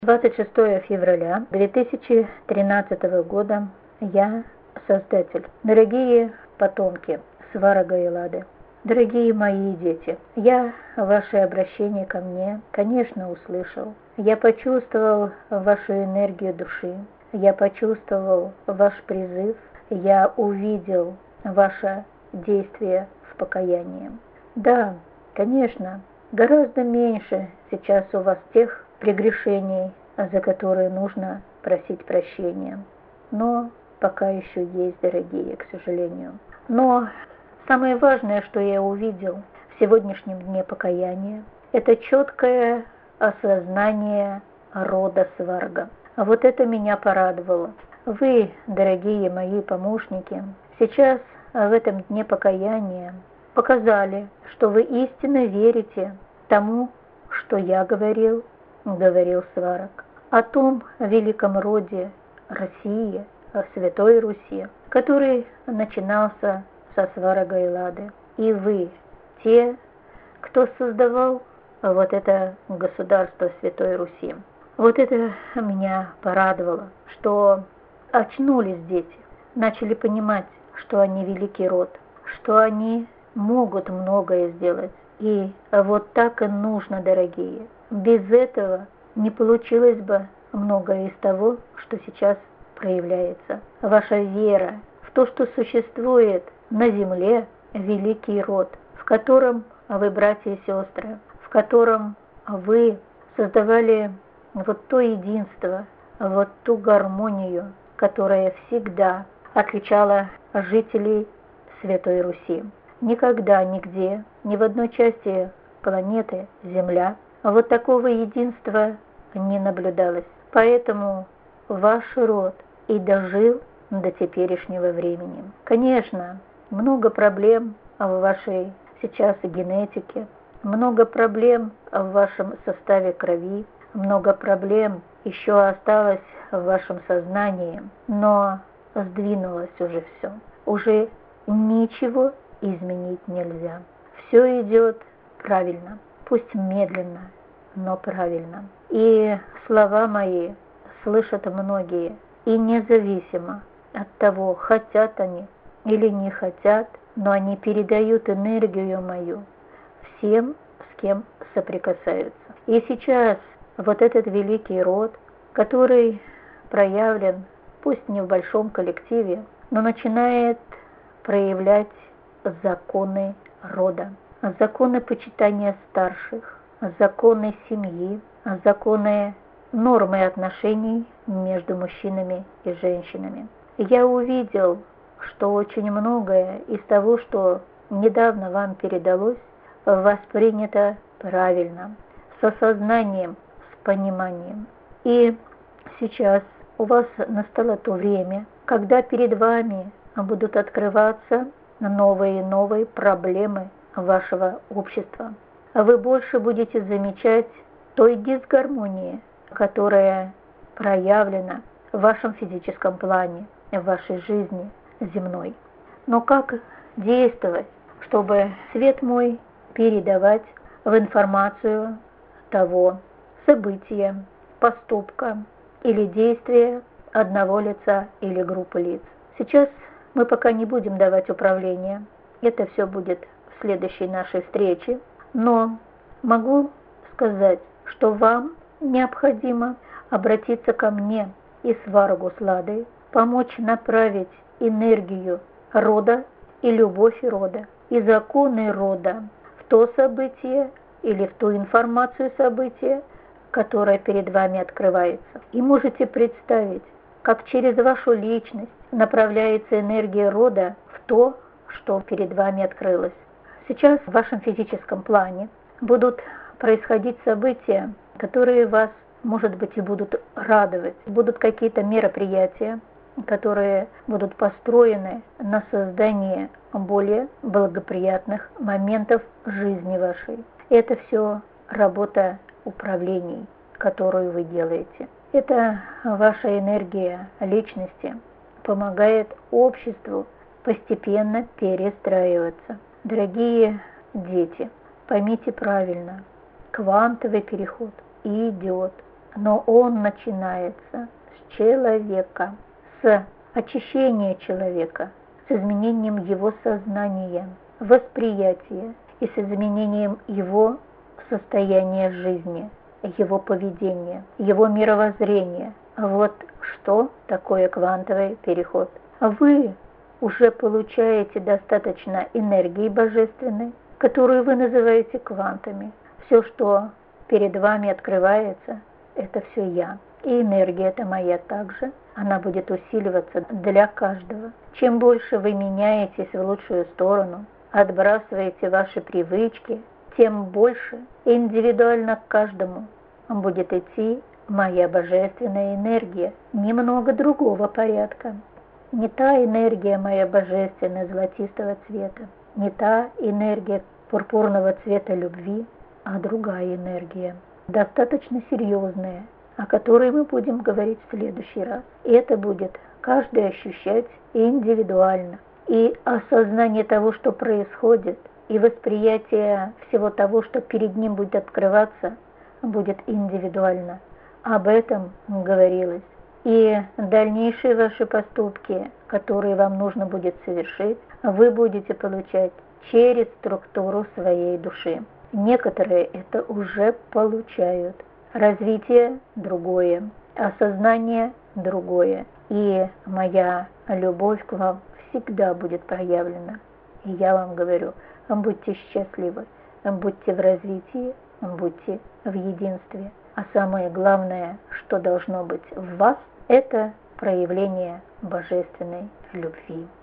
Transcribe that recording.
26 февраля 2013 года. Я Создатель. Дорогие потомки Сварога и Лады, дорогие мои дети, я ваше обращение ко мне, конечно, услышал. Я почувствовал вашу энергию души, я почувствовал ваш призыв, я увидел ваше действие с покаянием. Да, конечно, гораздо меньше сейчас у вас тех прегрешений, за которые нужно просить прощения. Но пока еще есть, дорогие, к сожалению. Но самое важное, что я увидел в сегодняшнем дне покаяния, это четкое осознание рода Сварга. А вот это меня порадовало. Вы, дорогие мои помощники, сейчас в этом дне покаяния показали, что вы истинно верите тому, что я говорил Сварог, о том великом роде России, о Святой Руси, который начинался со Сварога и Лады. И вы, те, кто создавал вот это государство Святой Руси. Вот это меня порадовало, что очнулись дети, начали понимать, что они великий род, что они могут многое сделать. И вот так и нужно, дорогие. Без этого не получилось бы многое из того, что сейчас проявляется. Ваша вера в то, что существует на земле великий род, в котором вы, братья и сестры, в котором вы создавали вот то единство, вот ту гармонию, которая всегда отличала жителей Святой Руси. Никогда, нигде, ни в одной части планеты Земля вот такого единства не наблюдалось. Поэтому ваш род и дожил до теперешнего времени. Конечно, много проблем в вашей сейчас генетике, много проблем в вашем составе крови, много проблем еще осталось в вашем сознании, но сдвинулось уже все. Уже ничего изменить нельзя. Все идет правильно, пусть медленно, но правильно. И слова мои слышат многие, и независимо от того, хотят они или не хотят, но они передают энергию мою всем, с кем соприкасаются. И сейчас вот этот великий род, который проявлен, пусть не в большом коллективе, но начинает проявлять законы рода, законы почитания старших, законы семьи, законы нормы отношений между мужчинами и женщинами. Я увидел, что очень многое из того, что недавно вам передалось, воспринято правильно, с осознанием, с пониманием. И сейчас у вас настало то время, когда перед вами будут открываться новые и новые проблемы вашего общества. Вы больше будете замечать той дисгармонии, которая проявлена в вашем физическом плане, в вашей жизни земной. Но как действовать, чтобы свет мой передавать в информацию того события, поступка или действия одного лица или группы лиц? Сейчас мы пока не будем давать управление, это все будет в следующей нашей встрече, но могу сказать, что вам необходимо обратиться ко мне и Сварогу с Ладой, помочь направить энергию рода и любовь рода, и законы рода в то событие или в ту информацию события, которая перед вами открывается. И можете представить, как через вашу личность направляется энергия рода в то, что перед вами открылось. Сейчас в вашем физическом плане будут происходить события, которые вас, может быть, и будут радовать. Будут какие-то мероприятия, которые будут построены на создание более благоприятных моментов жизни вашей. Это все работа управлений, которую вы делаете. Это ваша энергия личности помогает обществу постепенно перестраиваться. Дорогие дети, поймите правильно, квантовый переход идет. но он начинается с человека, с очищения человека, с изменением его сознания, восприятия и с изменением его состояния жизни, его поведения, его мировоззрения. Вот что такое квантовый переход. Вы уже получаете достаточно энергии божественной, которую вы называете квантами. Все, что перед вами открывается, это все я. И энергия эта моя также. Она будет усиливаться для каждого. Чем больше вы меняетесь в лучшую сторону, отбрасываете ваши привычки, тем больше индивидуально к каждому будет идти моя божественная энергия, немного другого порядка. Не та энергия моя божественная золотистого цвета, не та энергия пурпурного цвета любви, а другая энергия, достаточно серьезная, о которой мы будем говорить в следующий раз. И это будет каждый ощущать индивидуально. И осознание того, что происходит, и восприятие всего того, что перед ним будет открываться, будет индивидуально. Об этом говорилось. И дальнейшие ваши поступки, которые вам нужно будет совершить, вы будете получать через структуру своей души. Некоторые это уже получают. Развитие другое, осознание другое. И моя любовь к вам всегда будет проявлена. И я вам говорю, будьте счастливы, будьте в развитии, будьте в единстве. А самое главное, что должно быть в вас, это проявление божественной любви.